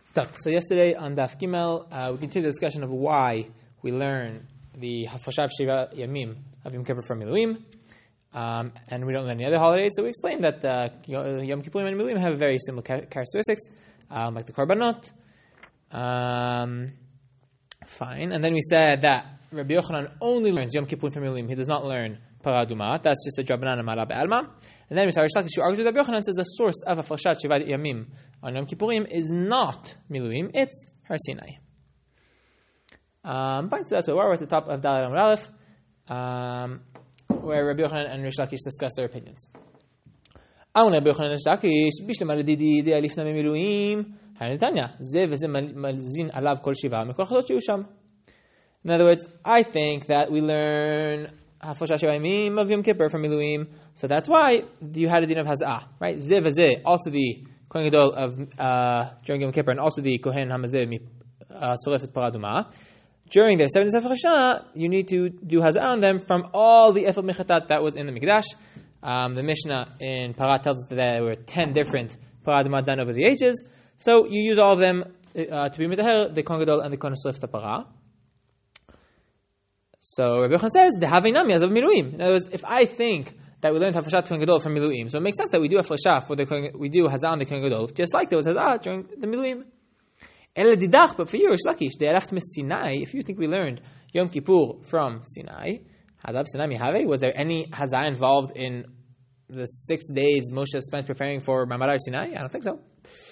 So yesterday on Daf Gimel, we continued the discussion of why we learn the Hafashav Shiva Yamim of Yom Kippur from Miluim, and we don't learn any other holidays. So we explained that Yom Kippurim and Miluim have very similar characteristics, like the Korbanot. Fine. And then we said that Rabbi Yochanan only learns Yom Kippurim from Miluim. He does not learn Paradumat. That's just a Drabanan and Mala Be'alma. And then we saw Rish Lakish who argues with Rabbi Yochanan, says the source of Hafashat Shiva Yamim on Yom Kippurim is not Miluim, it's Har Sinai. Fine, so that's where we're at the top of Dalet Amud Aleph, where Rabbi Yochanan and Rish Lakish discuss their opinions. Rabbi Yochanan and Rish Lakish, Bishlam al-Didi di alifna miluim, Hanetanya, Ze v'ze malzin alav kol shiva, mikol chadot shehu sham. In other words, I think that we learn Hafashat Shiva Yamim of Yom Kippur from Miluim, so that's why you had a din of Haza'ah, right? Ze v'ze, also the Kohen Gadol of during Yom Kippur, and also the Kohen Hamazeh Sorefet Paraduma. During their 7 days of Hafashat, you need to do Haza'ah on them from all the Efel Mechatat that was in the Mikdash. The Mishnah in Parah tells us that there were 10 different Paraduma done over the ages, so you use all of them to be Mitaher, the Kohen Gadol and the Kohen Sorefet Parah. So Rabbi Yochanan says, "The Havinami as of Miluim." In other words, if I think that we learned Hafashat Kohen Gadol from Miluim, so it makes sense that we do Hafashat for the we do Haza'ah on the Kohen Gadol, just like there was Haza'ah during the Miluim. Ele didach, but for you, Rish Lakish, they left me Sinai. If you think we learned Yom Kippur from Sinai, Haza'ah Sinai Mihave, was there any Haza'ah involved in the 6 days Moshe spent preparing for Ma'amad Sinai? I don't think so.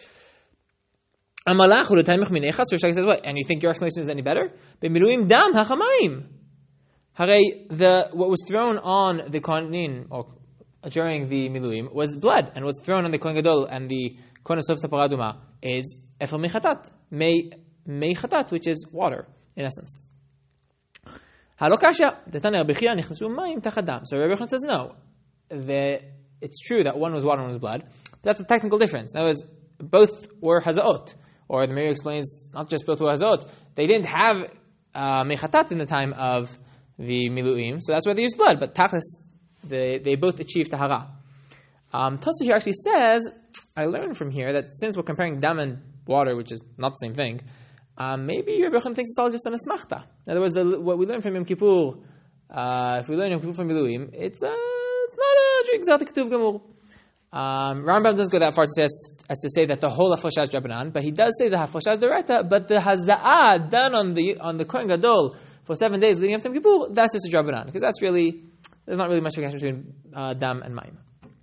Amalach u'letayimach minechas. Rish Lakish says what? And you think your explanation is any better? B'miluim dam hachamayim. What was thrown on the Kohanin or during the Miluim was blood, and what's thrown on the Kohen Gadol and the Kohen Sorefet Paraduma is Efel Mechatat, Mei Chatat, which is water, in essence. Halokasha, Detane Rabbi Chia nichnasu mayim tachadam. So Rabbi Yochanan says no. It's true that one was water and one was blood, but that's a technical difference. In other words, both were Hazaot, or the Meiri explains not just both were Hazaot. They didn't have Mei Chatat in the time of the Miluim, so that's why they use blood, but Tachlis, they both achieve Tahara. Tosfos here actually says, I learned from here that since we're comparing dam and water, which is not the same thing, maybe Rabbi Yochanan thinks it's all just an asmachta. In other words, what we learn from Yom Kippur, if we learn Yom Kippur from Miluim, it's not a exotic Ketuv Gamur. Rambam doesn't go that far as to say that the whole Hafashat is Drabanan, but he does say the Hafashat is D'oraita, but the Haza'ah done on the Kohen Gadol for 7 days leading up to Yom Kippur, that's just a Drabanan, because there's not really much connection between Dam and Mayim.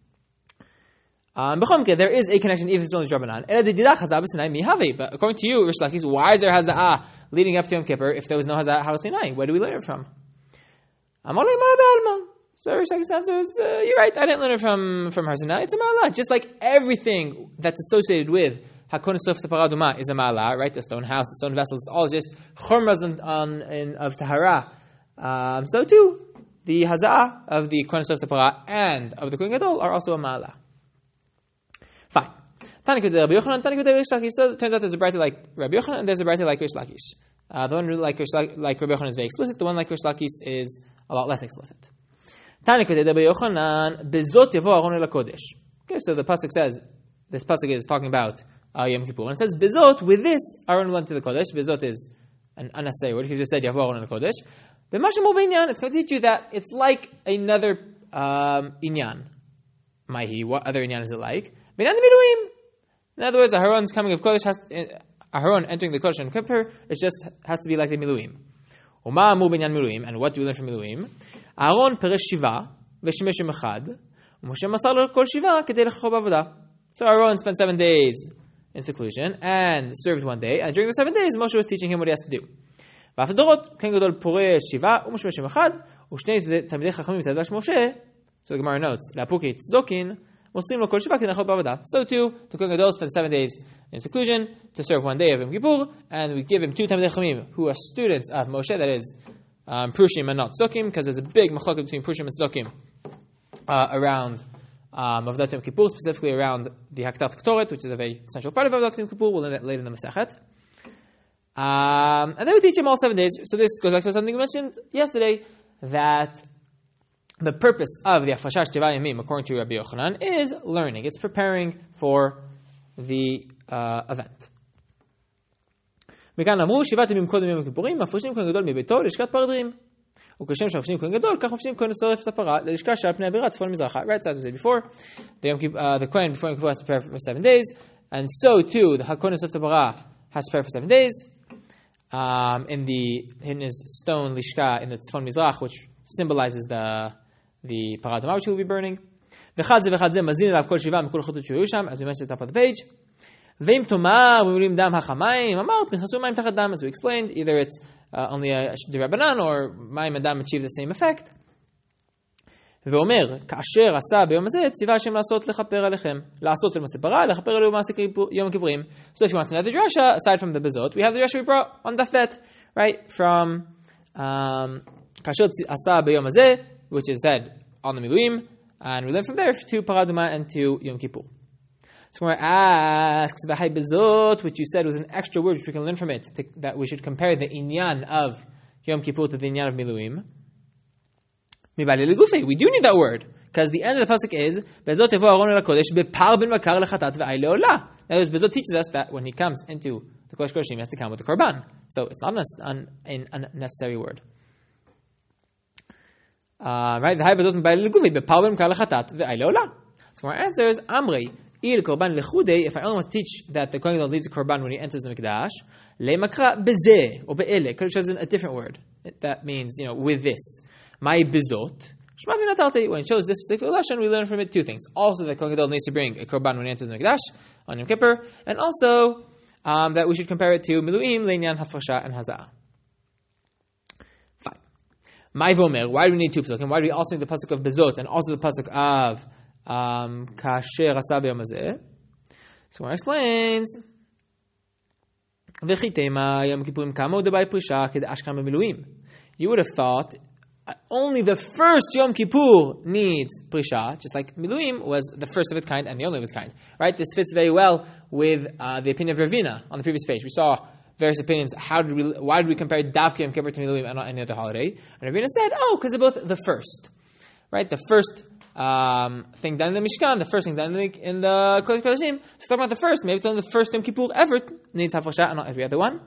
There is a connection even if it's only Drabanan. But according to you, Rish Lakish, why is there Haza'ah leading up to Yom Kippur if there was no Haza'ah Har Sinai? Where do we learn it from? So Rish Lakish answers, you're right, I didn't learn it from Har Sinai, it's a Ma'ala. Just like everything that's associated with HaKohen Sorefet Paraduma is a Ma'ala, right? The stone house, the stone vessels, it's all just chormas of Tahara. So too, the Haza'ah of the Kohen Sorefet Parah and of the Kohen Gadol are also a Ma'ala. Fine. Tanik with Rabbi Yochanan, Tanik with Rish Lakish. So it turns out there's a brighter like Rabbi Yochanan and there's a brighter like Rish Lakish. The one like Rabbi Yochanan is very explicit. The one like Rish Lakish is a lot less explicit. Tanik with Rabbi Yochanan, Bezot Yavo Aron El Kodesh. Okay, so the pasuk says this pasuk is talking about Yom Kippur, and it says Bezot, with this Aaron went to the Kodesh. Bezot is an unnecessary word. He just said Yavo Aron El Kodesh. But Mashemo B'inyan, it's going to teach you that it's like another inyan. Mahi, what other inyan is it like? In other words, Aharon's coming of Kodesh Aharon entering the Kodesh and Kippur, it just has to be like the Miluim. And what do we learn from Miluim? Aharon peresh shiva v'shemesh yom echad u'Moshe masar lo kol shiva kedei lechacho b'avodah. So Aharon spent 7 days in seclusion and served 1 day, and during the 7 days Moshe was teaching him what he has to do. V'afadorot Kohen Gadol poresh shiva u'Moshe yom echad u'shnei talmidei chachamim mitadash Moshe. So the Gemara notes, La'puki tzdokin. So too, the Kohen Gadol spent 7 days in seclusion to serve 1 day of Yom Kippur, and we give him 2 Talmidei Chachamim who are students of Moshe, that is Prushim and not Tzdokim, because there's a big machlokes between Prushim and Tzdokim around Avodat Yom Kippur, specifically around the Haktat Ketoret, which is a very essential part of Avodat Yom Kippur. We'll learn that later in the Masechet. And then we teach him all 7 days. So this goes back to something we mentioned yesterday, that the purpose of the Hafashat Shiva Yamim, according to Rabbi Yochanan, is learning. It's preparing for the event. מכאן אמרו, 7 ימים קודם יום הכיפורים, מפרישים כהן גדול מביתו ללשכת פרדרים. וכשם שמפרישים כהן גדול, כך מפרישים כהן שורף את הפרה ללשכה שעל פני הבירה צפון מזרחה. Right, so as I said before, the Kohen before Yom Kippur has to prepare for 7 days, and so too the HaKohen of the Parah has to prepare for 7 days. In his stone lishka in the tzfon mizrach, which symbolizes the parah adumah which he will be burning. V'chad ze mazin elav kol shiva mikol chutut shu yusham, as we mentioned at the top of the page. Ve'im tomar v'mulim dam hachamayim amart nichasu mayim tachat dam, as we explained. Either it's only a d'Rabbanan or mayim and dam achieve the same effect. ואומר, כאשר עשה ביום הזה, ציווה השם לעשות לכפר עליכם. לעשות למעשה פרה, לכפר עליו מעשה יום הכיפורים. So if you want to know the drasha, aside from the bezot, we have the drasha we brought on daf bet, right? From כאשר עשה ביום הזה, which is said on the miluim, and we learn from there to parah adumah and to Yom Kippur. So where asks, v'hai bezot, which you said was an extra word which we can learn from it, that we should compare the inyan of Yom Kippur to the inyan of miluim. We do need that word, because the end of the pasuk is Bezot tevo Aaron el hakodesh bepar ben bakar lechatat ve'ay leolah. That is, Bezot teaches us that when he comes into the kodesh kodeshim, he has to come with the korban. So it's not an unnecessary word. Right? The high Bezot b'ayil legufei bepar ben bakar lechatat ve'ay leolah. So our answer is Amrei il korban lechudei. If I only want to teach that the kohen leads the korban when he enters the mikdash, lemakra bezeh or be'ele. Kodesh has a different word that means with this. My bizot. When it shows this specific lesson, we learn from it 2 things. Also, the Kohen Gadol needs to bring a korban when he enters the Mikdash on Yom Kippur, and also that we should compare it to Miluim, Leinyan, Hafrasha, and Hazah. Fine. My vomer. Why do we need 2 pasukim? Why do we also need the pasuk of bizot and also the pasuk of kasher asa b'yom hazeh? So one explains. V'chitema Yom Kippurim kamo debai prisha kedash kam b'miluim. You would have thought only the first Yom Kippur needs Prisha, just like Miluim was the first of its kind and the only of its kind. Right? This fits very well with the opinion of Ravina on the previous page. We saw various opinions. Why did we compare Davka Yom Kippur to Miluim and not any other holiday? And Ravina said, because they're both the first. Right? The first thing done in the Mishkan, the first thing done in the Kodesh Kodashim. So talking about the first, maybe it's only the first Yom Kippur ever needs Hafrasha and not every other one.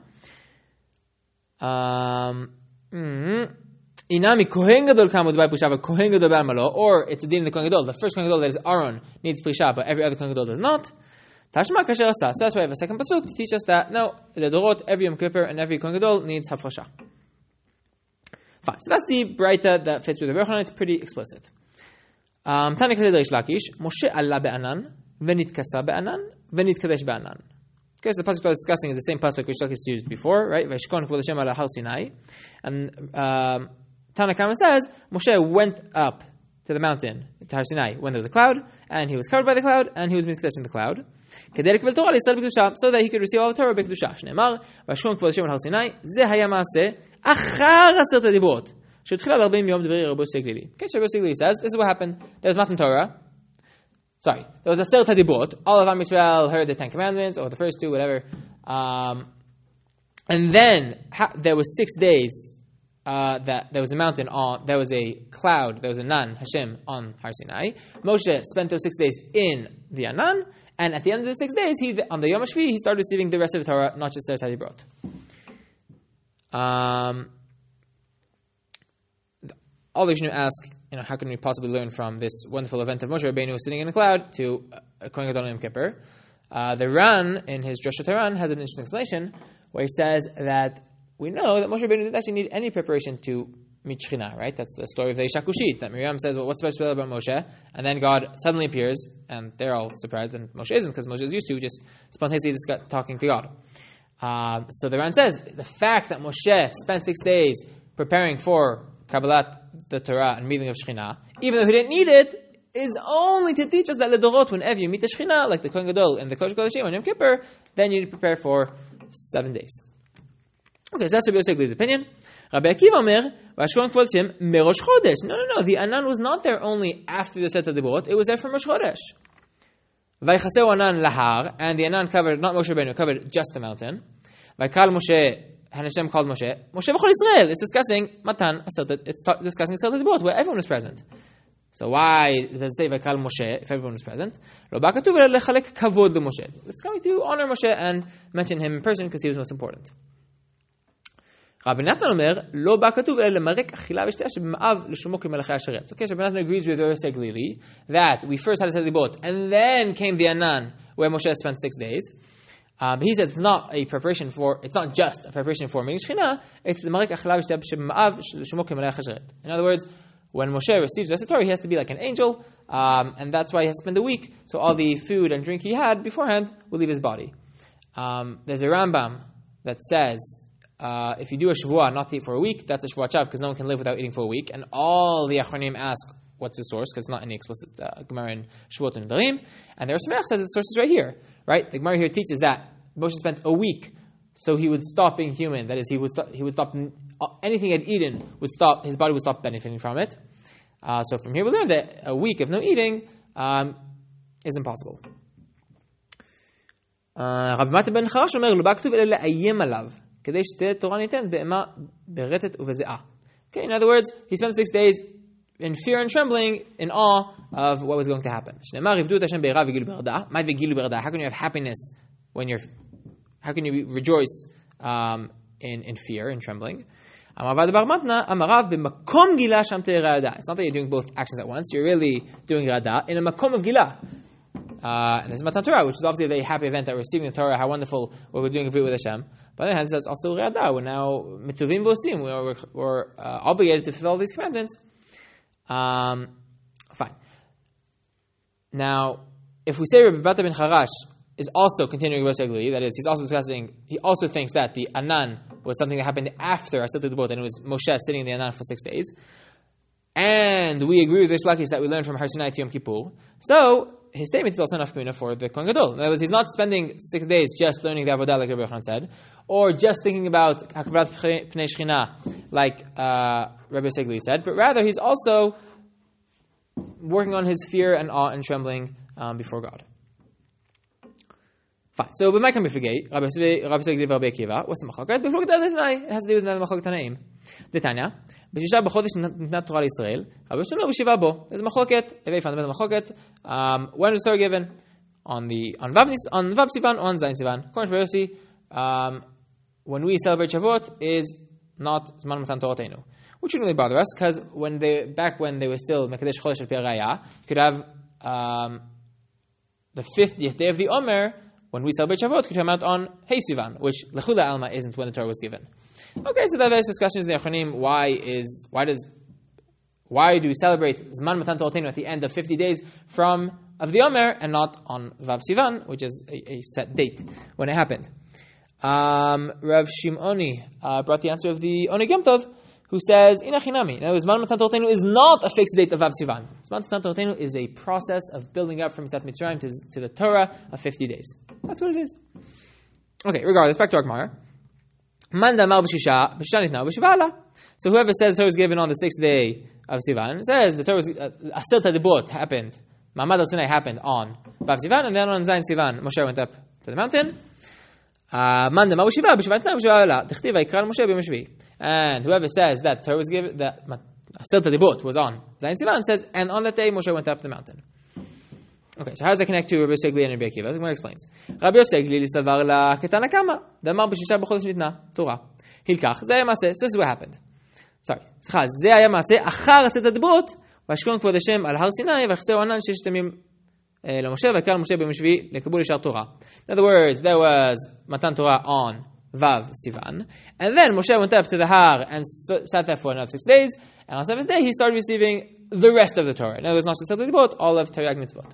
Inami Kohen Gadol kamud by Prisha, but Kohen Gadol b'almalo, or it's a din in the Kohen Gadol. The first Kohen Gadol, that is Aaron, needs Prisha, but every other Kohen Gadol does not. Tashma kasher asa. So that's why we have a second pasuk to teach us that no, the Dorot, every Yom Kippur and every Kohen Gadol needs Hafrasha. Fine. So that's the Braita that fits with the Rebbe. It's pretty explicit. Tani Kadei Reish Lakish, Moshe Allah be'anan, v'nitkasa be'anan, v'nitkadesh be'anan. Okay, so the pasuk we're discussing is the same pasuk which Lakish used before, right? Vayishkon kvod Hashem ala har Sinai, and Tana Kama says Moshe went up to the mountain, to Har Sinai, when there was a cloud, and he was covered by the cloud, and he was mikdash in the cloud, so that he could receive all the Torah b'kedusha. Shneimar, vayishkon kvod Hashem ala har Sinai, ze haya maaseh achar aseret hadibot, shetchila l'arba'im yom d'veri Rabbi Seglili. Okay, so Rabbi Seglili says this is what happened. There was Matan Torah. Sorry, there was a Aseret hadibot. All of Am Yisrael heard the 10 Commandments, or the first 2, whatever. And then there was 6 days. That there was a mountain there was a cloud, there was a Nan, Hashem, on Har Sinai. Moshe spent those 6 days in the Anan, and at the end of the 6 days, on the Yom HaShvi, he started receiving the rest of the Torah, not just Aseret hadibot. All the Yishnu ask, how can we possibly learn from this wonderful event of Moshe Rabbeinu sitting in a cloud to Kohen Gadol Yom Kippur? The Ran, in his Drashat Haran, has an interesting explanation where he says that we know that Moshe Rabbeinu didn't actually need any preparation to meet Shekhinah, right? That's the story of the Isha Kushit, that Miriam says, well, what's special about Moshe? And then God suddenly appears, and they're all surprised, and Moshe isn't, because Moshe is used to just spontaneously talking to God. So the Ran says, the fact that Moshe spent 6 days preparing for Kabbalat, the Torah, and meeting of Shekhinah, even though he didn't need it, is only to teach us that Ledorot, whenever you meet the Shekhinah, like the Kohen Gadol and the Kodesh Kodashim on Yom Kippur, then you need to prepare for 7 days. Okay, so that's Rabbi Yosef Gli's opinion. Rabbi Akiva Omer, Vashkon Kvod Hashem Merosh Chodesh. No. The Anan was not there only after the Aseret hadibot. It was there from Rosh Chodesh. Vaychaseu Anan lahar, and the Anan covered, not Moshe Rabbeinu, covered just the mountain. Vaykal Moshe, and Hashem called Moshe v'chol Yisrael. It's discussing Matan Aseret. It's discussing Aseret hadibot, where everyone was present. So why does it say Vaykal Moshe if everyone was present? Lo ba katuv lechalek kavod leMoshe. It's coming to honor Moshe and mention him in person because he was most important. רבי נתן אומר, לא בא כתוב אלא למרק אכילה ושתייה שבמאב לשומו כמלאכי השרת. Okay, so Rabbi Natan agrees with Rabbi Seglili that we first had to set the boat, and then came the Anan, where Moshe spent 6 days. He says it's not just a preparation for meeting Shechina, it's the marek achila v'shteh shema'av l'shumo k'melech hasheret. In other words, when Moshe receives the Torah, he has to be like an angel, and that's why he has to spend a week, so all the food and drink he had beforehand will leave his body. There's a Rambam that says, if you do a Shavua not to eat for a week, that's a Shavua Chav, because no one can live without eating for a week, and all the Achronim ask, what's the source? Because it's not any explicit Gemara in Shavuot and Nedarim. And the Rosh Hashanah says the source is right here. Right? The Gemara here teaches that Moshe spent a week, so he would stop being human. That is, he would stop anything he had eaten would stop. His body would stop benefiting from it. So from here we learn that a week of no eating is impossible. Rabbi Matan ben Charash אומר, לא בא כתוב אלא לאיים עליו, כדי שתהיה תורה ניתנת באימה ברטט ובזיעה. Okay, in other words, he spent 6 days in fear and trembling, in awe of what was going to happen. How can you have happiness when how can you rejoice in fear and trembling? It's not that you're doing both actions at once, you're really doing Rada in a makom of Gila. And this is Matan Torah, which is obviously a very happy event that we're receiving the Torah, how wonderful what we're doing with Hashem. But on the other hand, it's also Rada. We're now mituvim v'osim. We're obligated to fulfill these commandments. Fine. Now, if we say Rabbi Bata ben Charash is also continuing with Seglili, that is, he also thinks that the Anan was something that happened after Asat the boat, and it was Moshe sitting in the Anan for 6 days. And we agree with Rish Lakish that we learned from Har Sinai to Yom Kippur. So, his statement is also enough community for the Kohen Gadol. In other words, he's not spending 6 days just learning the Avodah, like Rabbi Yochanan said, or just thinking about Hakabrat Pnei Shechina, like Rabbi Seglili said, but rather he's also working on his fear and awe and trembling before God. Fine. So, b'may can we forget? Rabbi Seglili v'Rabbi Akiva. What's the machaket? It has to do with the machaket Tanaim. The Tanya. B'shisha b'chodesh nitnat Torah l'Yisrael. Rabbi Shlomo b'shiva bo. There's a machaket. Very fun. There's a machaket. When was Torah given? On Vav Sivan or on Zayin Sivan? According to Yossi, when we celebrate Shavuot is not Zman Matan Torahenu. Which shouldn't really bother us, because back when they were still Mekadesh Chodesh al Pi Raya, you could have the 50th day of the Omer, when we celebrate Shavuot, could come out on Hey Sivan, which Lechula Alma isn't when the Torah was given. Okay, so there are various discussions in the Achonim. Why do we celebrate Zman Matan Torahenu at the end of 50 days of the Omer and not on Vav Sivan, which is a set date when it happened? Rav Shimoni brought the answer of the Oneg Yom Tov, who says, Inachinami. Now, Zman Matan Torahenu is not a fixed date of Vav Sivan. Zman Matan Torahenu is a process of building up from Yitzat Mitzrayim to the Torah of 50 days. That's what it is. Okay, regardless, back to our Gemara. Man damar b'shisha nitna b'shiva ala. So whoever says the Torah was given on the 6th day of Sivan, says the Torah was, Asel Tadibot happened, Ma'amad al-Sinai happened on Vav Sivan, and then on Zayin Sivan, Moshe went up to the mountain. Man damar b'shiva nitna b'shiva ala. T'chtiv vayikra Moshe b'yom shvi. And whoever says that Torah was given, that Asel Tadibot was on Zayin Sivan, says, and on that day Moshe went up the mountain. Okay, so how does that connect to Rabbi Seglili and Rabbi Akiva? The Gemara explains. Rabbi Seglili savar la ketana kama, damar b'shisha b'chodesh nitna Torah. Hilkach, ze haya maaseh. So this is what happened. Ze haya maaseh achar Asel Tadibot, v'ashkon kvod Hashem al Har Sinai, v'achseru anan sheshet yamim leMoshe, v'ikra Moshe b'yom shvi lekabul yishar Torah. In other words, there was Matan Torah on Vav Sivan, and then Moshe went up to the Har and sat there for another 6 days, and on the 7th day he started receiving the rest of the Torah. In other words, not just Tadibot, all of Taryag Mitzvot.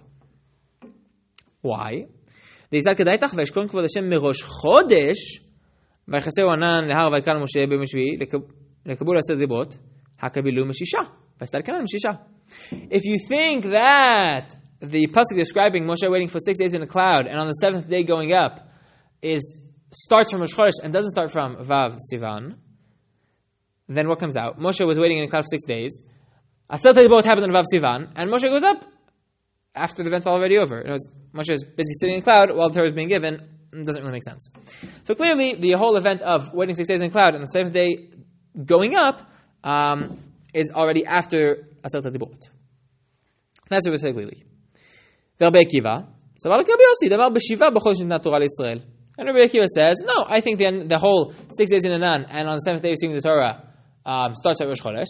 Why? They said, "Kedaitach v'eshkon kvod Hashem merosh chodesh, v'chaseu anan lehar v'ikra Moshe b'yom shvi lekabul Asel Tadibot hakabilu meshisha v'star kanan meshisha." If you think that the pasuk describing Moshe waiting for 6 days in a cloud and on the 7th day going up starts from Rosh Chodesh and doesn't start from Vav Sivan, then what comes out? Moshe was waiting in a cloud for 6 days. Asel Tadibot happened on Vav Sivan, and Moshe goes up after the event's already over. Moshe is busy sitting in a cloud while the Torah is being given. It doesn't really make sense. So clearly, the whole event of waiting 6 days in a cloud and the 7th day going up is already after Asel Tadibot. That's what we're saying. Rabbi Akiva, savar Rabbi Yossi, damar b'shiva b'chodesh nitna Torah l'Yisrael. And Rabbi Akiva says, no, I think the whole 6 days in Anan and on the 7th day receiving the Torah starts at Rosh Chodesh.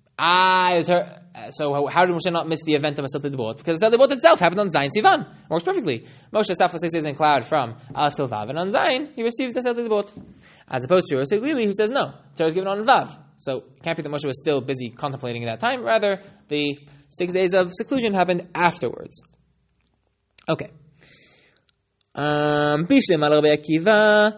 So how did Moshe not miss the event of Masechet Dibot? Because the Dibot itself happened on Zayin Sivan. It works perfectly. Moshe sat for 6 days in a cloud from Aleph till Vav, and on Zayin he received the Masechet Dibot. As opposed to Yosef Glili, who says no, the Torah is given on Vav. So it can't be that Moshe was still busy contemplating at that time. Rather, the 6 days of seclusion happened afterwards. Okay. Bishlem al Rabbi Akiva,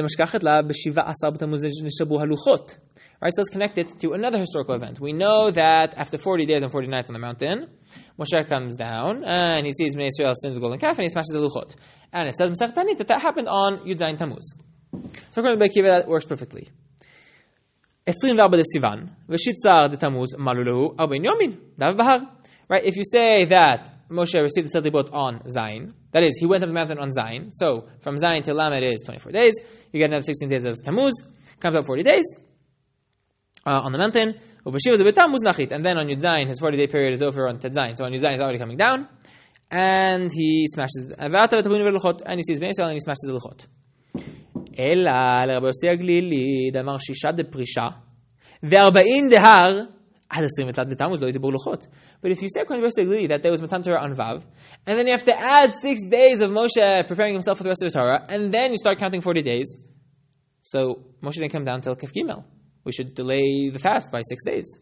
right, so let's connect it to another historical event. We know that after 40 days and 40 nights on the mountain, Moshe comes down and he sees Bnei Yisrael sin the golden calf and he smashes the luchot. And it says in Masechet Tanit that happened on Yud Zayin Tammuz. So according to Rabbi Akiva, that works perfectly. 24 de Sivan, v'shitzar de Tammuz malulahu 40 yomin, dav bahar. Right, if you say that Moshe received the Masechet Dibot on Zayin, that is, he went up the mountain on Zayin, so from Zayin to Lamed is 24 days, you get another 16 days of Tammuz, comes out 40 days on the mountain, and then on Yud Zayin, his 40-day period is over on Tet Zayin, so on Yud Zayin he's already coming down, and he smashes, and he sees Bnei Yisrael and he smashes the luchot. Ela לרבי יוסי הגלילי דאמר 6 דפרישה ו40 דהר עד 21 בתמוז לא ידברו לוחות. But if you say according to Rabbi Yossi Glili that there was Matan Torah on Vav, and then you have to add 6 days of Moshe preparing himself for the rest of the Torah, and then you start counting 40 days, so Moshe didn't come down till Kaf Gimel. We should delay the fast by 6 days.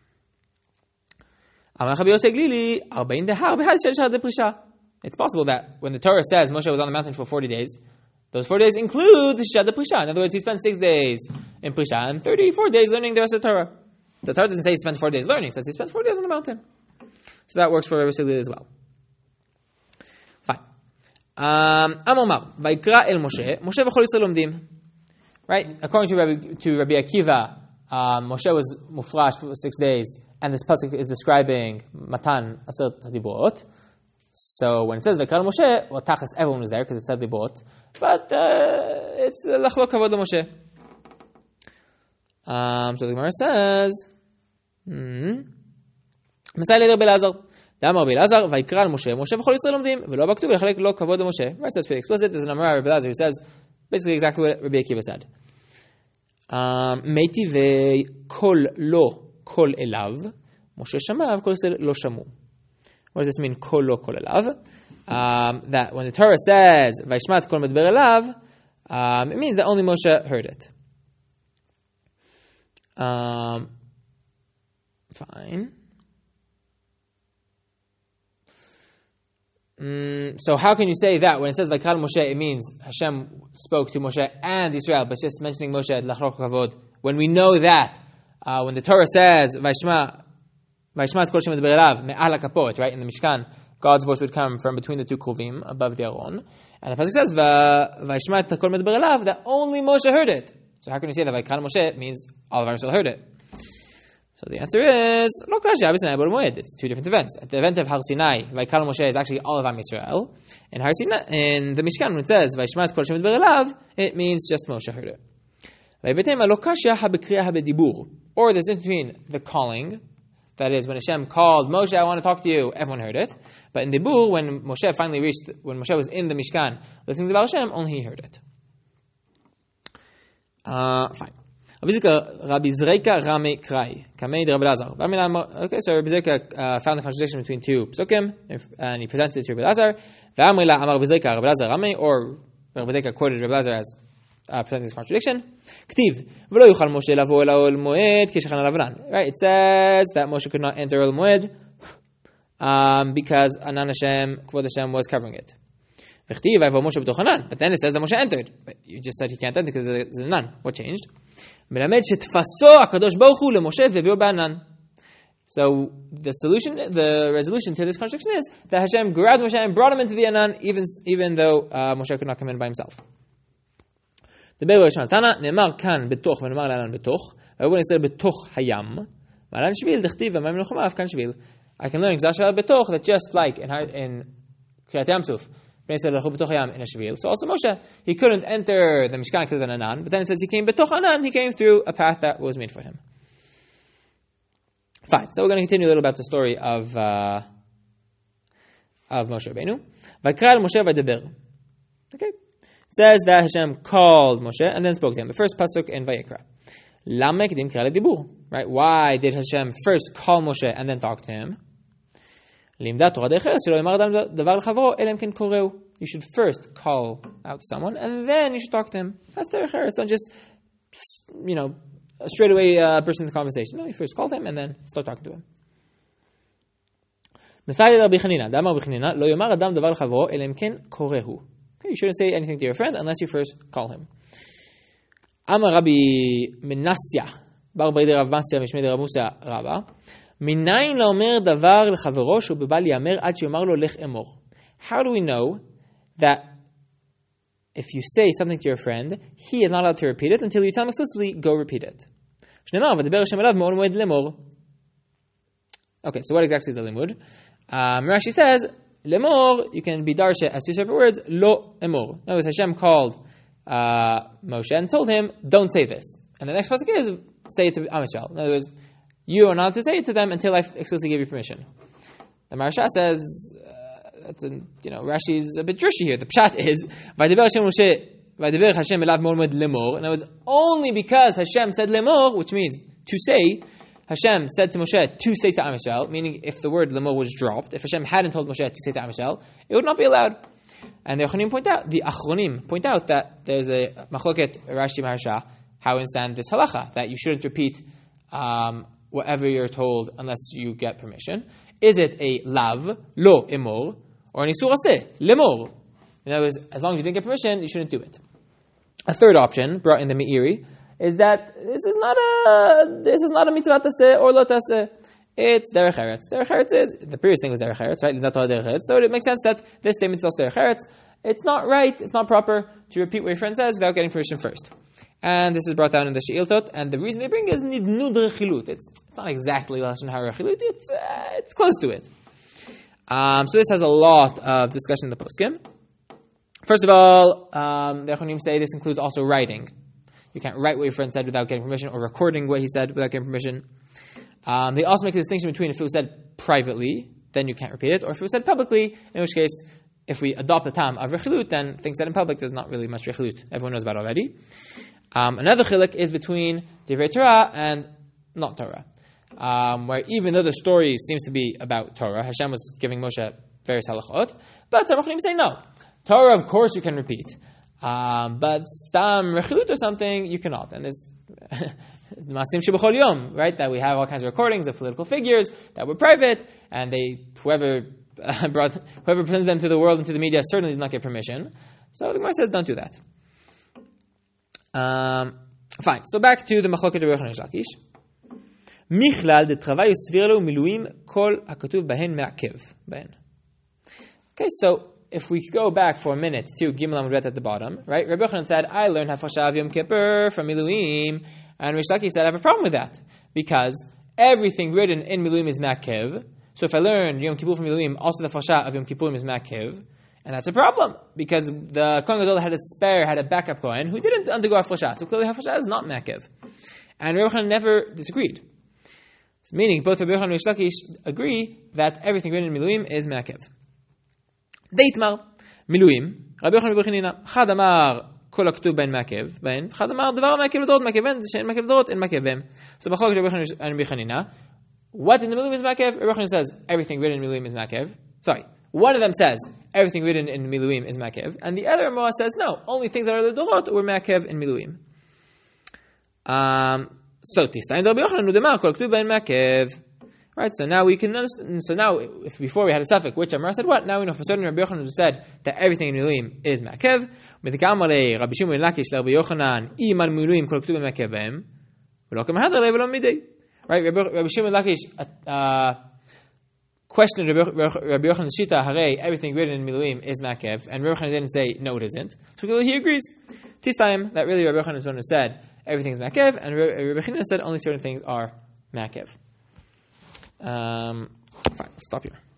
אמר רבי יוסי הגלילי 40 דהר בהד 6 דפרישה. It's possible that when the Torah says Moshe was on the mountain for 40 days, those 4 days include the Shad Prisha. In other words, he spent 6 days in Prisha and 34 days learning the rest of the Torah. The Torah doesn't say he spent 4 days learning, it says he spent 4 days on the mountain. So that works for Rabbi Yossi as well. Fine. Amomar, Vaikra el Moshe, Moshe v'chol Yisrael lomdim. Right? According to Rabbi Akiva, Moshe was mufrash for 6 days, and this pasuk is describing Matan Aseret Dibot. So when it says Vaikra el Moshe, well, Tachas, everyone was there because it said Dibot. But it's lachlok kavod Moshe. So the Gemara says, Masai Rabbi Elazar, Damar Rabbi Elazar, Vaikra Moshe, Moshe v'chol Yisrael lomdim, v'lo b'ktuv v'chalek lo kavod Moshe. Right, so it's pretty explicit. There's an Amar Rabbi Elazar who says basically exactly what Rabbi Akiva said. Meiti ve'kol lo kol elav, Moshe shamav, kol Yisrael lo shamu. What does this mean? Kol lo kol elav. That when the Torah says Vaishmat kol medber elav, it means that only Moshe heard it. Fine. So how can you say that when it says Vaikra Moshe, it means Hashem spoke to Moshe and Israel, but just mentioning Moshe at Lachlok Kavod, when we know that when the Torah says Vaishmat kol shem medber elav me'al hakapot, right, in the Mishkan, God's voice would come from between the two Kruvim above the Aron. And the pasuk says, "Vaishmat kol medber elav," that only Moshe heard it. So how can you say that Vaikra Moshe means all of Israel heard it? So the answer is, Lo kasha b'Sinai b'Ol Moed. It's two different events. At the event of Har Sinai, Vaikra Moshe is actually all of Am Yisrael. In Har Sinai, in the Mishkan, when it says Vaishmat kol shem medber elav, it means just Moshe heard it. Vaybetem lo kasha habekriya habedibur. Or there's in between the calling. That is, when Hashem called Moshe, I want to talk to you, everyone heard it. But in Dibur, when Moshe was in the Mishkan listening to Baal Hashem, only he heard it. Fine. Rabbi Zreika Rame Krai, Kamei Rabbi Elazar. Okay, so Rabbi Zreika found the contradiction between two psukim, and he presented it to Rabbi Elazar. V'amrila Amar Rabbi Zreika Rabbi Elazar Rame, or Rabbi Zreika quoted Rabbi Elazar as presenting this contradiction. Ktiv, v'lo yuchal Moshe lavo el Oel Moed kishachan Anan. Right, it says that Moshe could not enter Oel Moed because Anan Hashem, Kvod Hashem was covering it. V'chtiv, v'ayvo Moshe b'toch Anan. But then it says that Moshe entered. But you just said he can't enter because there's an Anan. What changed? Melamed shetfaso HaKadosh Baruch Hu leMoshe v'vio ba'Anan. So the resolution to this contradiction is that Hashem grabbed Moshe and brought him into the Anan, even though Moshe could not come in by himself. דבר ראשון תנא, נאמר כאן בתוך ונאמר לענן בתוך, והרבון ישראל בתוך הים, ועלן שביל דכתיב ומים מלחמה אף כאן שביל. I can learn exasher בתוך, that just like in קריאת ים סוף, בני ישראל הלכו בתוך הים in a שביל. So also Moshe, he couldn't enter the Mishkan because of an Anan, but then it says he came בתוך Anan, he came through a path that was made for him. Fine, so we're going to continue a little about the story of Moshe Rabbeinu. ויקרא אל משה וידבר. Okay. says that Hashem called Moshe and then spoke to him. The first pasuk in Vayikra. Lama kedim kira ledibur. Right? Why did Hashem first call Moshe and then talk to him? You should first call out to someone and then you should talk to him. That's derech eretz. Don't just, straight away burst into the conversation. No, you first call him and then start talking to him. You shouldn't say anything to your friend unless you first call him. Amar Rabbi Menasya bar B'rei Rav Masya Mishmei de Rav Musa Rabba. Minayin laomer davar lechavero shu bebal yamer ad sheyomar lo lech emor. How do we know that if you say something to your friend, he is not allowed to repeat it until you tell him explicitly, go repeat it? Shneimar v'daber Hashem elav me'ol moed lemor. Okay, so what exactly is the limud? Rashi says, lemor, you can be darsha as two separate words, lo emor. In other words, Hashem called Moshe and told him, don't say this. And the next pasuk is, say it to Amishal. In other words, you are not to say it to them until I explicitly give you permission. The Maharsha says, Rashi is a bit drushy here. The pshat is, v'daber Hashem elav me'ol moed lemor. In other words, only because Hashem said lemor, which means to say, Hashem said to Moshe to say to Amishal, meaning if the word lemor was dropped, if Hashem hadn't told Moshe to say to Amishal, it would not be allowed. And the Achronim point out that there's a machloket Rashi Maharsha, how in stand this halacha, that you shouldn't repeat whatever you're told unless you get permission. Is it a lav, lo emor, or an isur aseh, lemor? In other words, as long as you didn't get permission, you shouldn't do it. A third option, brought in the Meiri, is that this is not a mitzvah taseh or lo taseh. It's derech eretz. Derech eretz is, the previous thing was derech eretz, right? So it makes sense that this statement is also derech eretz. It's not right, it's not proper to repeat what your friend says without getting permission first. And this is brought down in the She'iltot, and the reason they bring is nidnud rechilut. It's not exactly lashon hara rechilut, it's close to it. So this has a lot of discussion in the poskim. First of all, the Achronim say this includes also writing. You can't write what your friend said without getting permission, or recording what he said without getting permission. They also make a distinction between if it was said privately, then you can't repeat it, or if it was said publicly, in which case, if we adopt the tam of rechilut, then things said in public, there's not really much rechilut. Everyone knows about it already. Another chiluk is between Divrei Torah and not Torah, where even though the story seems to be about Torah, Hashem was giving Moshe various halachot, but some Achronim say no. Torah, of course, you can repeat, but stam rechilut or something, you cannot. And there's Masim Shebachol Yom, right? That we have all kinds of recordings of political figures that were private, and whoever presented them to the world and to the media certainly did not get permission. So the Gemara says, don't do that. Fine. So back to the Machloket Rabbi Yochanan Lakish. Michlal de travay usvir lo miluim kol hakatuv bahen me'akev bahen. Okay, so if we go back for a minute to Gimel Amud Bet at the bottom, right? Rabbi Yochanan said, I learned Hafashah of Yom Kippur from Miluim, and Rish Lakish said, I have a problem with that, because everything written in Miluim is Ma'akev. So if I learn Yom Kippur from Miluim, also the Hafashah of Yom Kippur is Ma'akev, and that's a problem, because the Kohen Gadol had a backup Kohen who didn't undergo Hafashah, so clearly Hafashah is not Ma'akev. And Rabbi Yochanan never disagreed. Meaning, both Rabbi Yochanan and Rish Lakish agree that everything written in Miluim is Ma'akev. Deitmar, Miluim, Rabbi Yochanan Bar Chanina, Chad Amar Kol HaKtuv Ben Ma'akev, Ben, Chad Amar Devar Ma'akev L'Dorot Ma'akev Ben, She'en Ma'akev L'Dorot En Ma'akev Ben. So B'cholok Rabbi Yochanan and Bar Chanina, what in the Miluim is Ma'akev? Rabbi Yochanan says everything written in Miluim is Ma'akev. Sorry, one of them says everything written in Miluim is Ma'akev, and the other Ramah says no, only things that are L'Dorot were Ma'akev in Miluim. So Tistain Rabbi Yochanan Udemar Kol HaKtuv Ben Ma'akev. Right, so now we can understand. So now, if before we had a suffix, which Amar said what? Now we know for certain Rabbi Yochanan said that everything in Miluim is Ma'akev. Medikamalei Rabbi Shimon Lakish Rabbi Yochanan Iman Miluim Kol HaKtuv Ben Ma'akev. V'lo Kamahadar Le'Velom Midei. Right, Rabbi Shimon Lakish questioned Rabbi Yochanan's shita. Harei everything written in Miluim is Ma'akev, and Rabbi Yochanan didn't say no, it isn't. So he agrees. Tishtayim that really Rabbi Yochanan is the one who said everything is Ma'akev, and Rabbi Chanina said only certain things are Ma'akev. Fine, stop here.